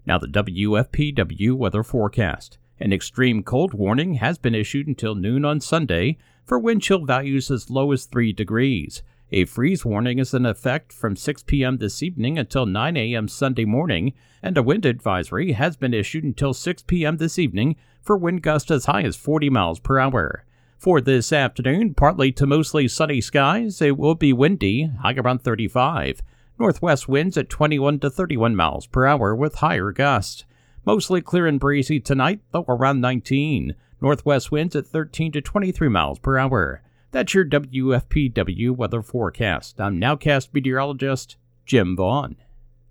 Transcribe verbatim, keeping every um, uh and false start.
Now the W F P W weather forecast. An extreme cold warning has been issued until noon on Sunday for wind chill values as low as three degrees. A freeze warning is in effect from six p.m. this evening until nine a.m. Sunday morning, and a wind advisory has been issued until six p.m. this evening for wind gusts as high as forty miles per hour. For this afternoon, partly to mostly sunny skies. It will be windy, high around thirty-five. Northwest winds at twenty-one to thirty-one miles per hour with higher gusts. Mostly clear and breezy tonight, though around nineteen. Northwest winds at thirteen to twenty-three miles per hour. That's your W F P W weather forecast. I'm Nowcast meteorologist Jim Vaughn.